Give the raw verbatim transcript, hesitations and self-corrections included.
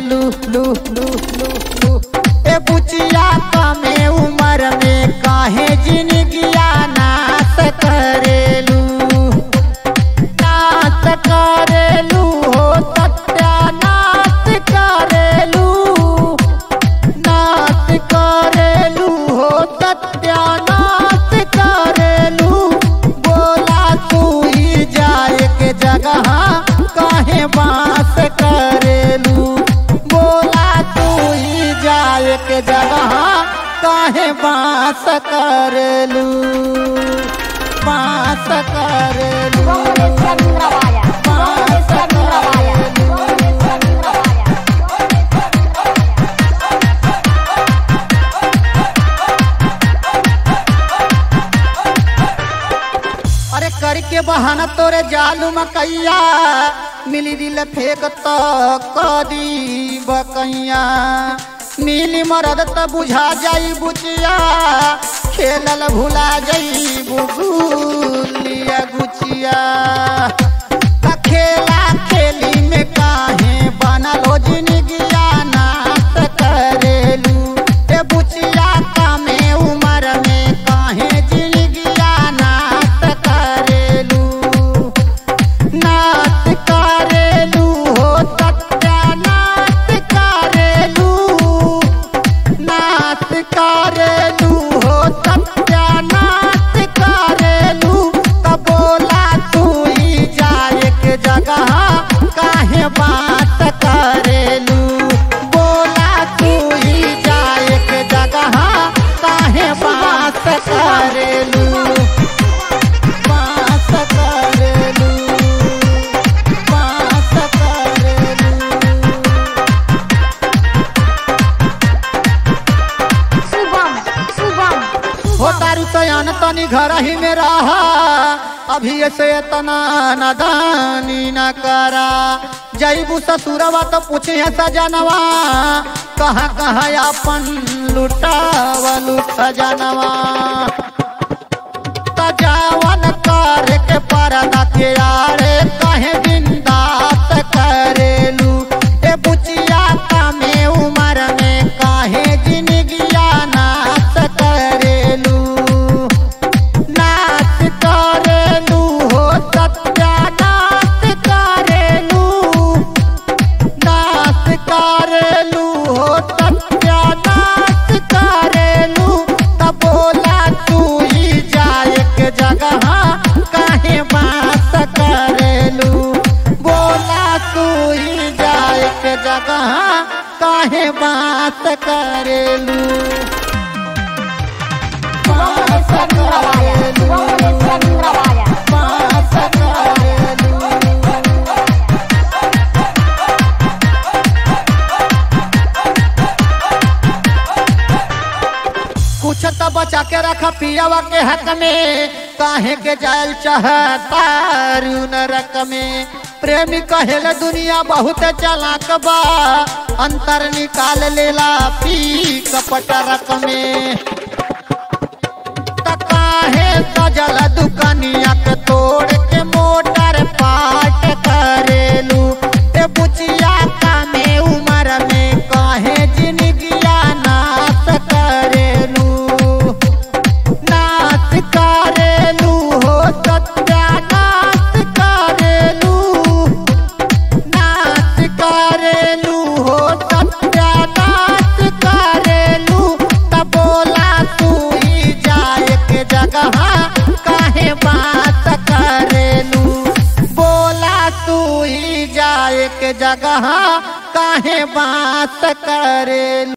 करेलू लू लू लू लू। ए बुचिया कमे उम्र में काहे जिंदगिया नाश करेलू, नाश करेलू हो सत्यानाश करेलू, नाश करेलू हो सत्यानाश करेलू। बोला तू ही जाए के जगह काहे बास करेलू, बोला तू ही जाए के जगह काहे बास करेलू, बास करेलू, बास करेलू। अरे करके बहाना तोरे जालू मकैया मिली दिल फेंक तो कदी बकैया, मिली मरद त बुझा जाई बुचिया, खेलल भुला जाई बुगुलिया गुचिया। खेला खेली में काहे बनल हो जिंदगिया नाश करेलू, ए बुचिया कमे उम्र में काहे जिंदगिया नाश करेलू, नाश करेलू हो सत्यानाश करेलू, नाश करेलू हो सत्यानाश करेलू। तब बोला तू ही जाए के जगह काहे बात करेलू, बोला तू ही जाए के जगह काहे बात करेलू, बात करेलू, बात करेलू। शुभम शुभम हो तारू तयन तनी घर ही में रहा, अभी से तना नदानी न करा। जईबू ससुरवा तो पूछे सजनवा, कहाँ कहाँ अपन लुटावलू खजनवा। तजावन कर के परदा के आड़े कहे बिंदास करेलू, ए बुचिया कमे उम्र में काहे जिंदगिया नाश करेलू, नाश करेलू हो सत्यानाश करेलू, नाश करेलू हो सत्यानाश करेलू। तब बोला तू ही जाए के जगह काहे बात करेलू, बोला तू ही जाए के जगह काहे बात करेलू, बात करेलू, बात करेलू। कुछ तो बचा के रखा पियावा के हक में, काहे के जायल चाहता नरक में। प्रेमी कहेल दुनिया बहुत चालाक बा, अंतर निकाल लेला पी कपट रक में। काहे सजल दुकानिया के तोड़ के मोटर पाट करेलू, ए बुचिया कमे उम्र में काहे जिंदगिया नाश करेलू, नाश करेलू हो सत्यानाश करेलू, नाश करेलू हो सत्यानाश करेलू। तब बोला तू ही जाए के जगह काहे बात करेलू, बोला तू ही जाए के जगह काहे बात करेलू।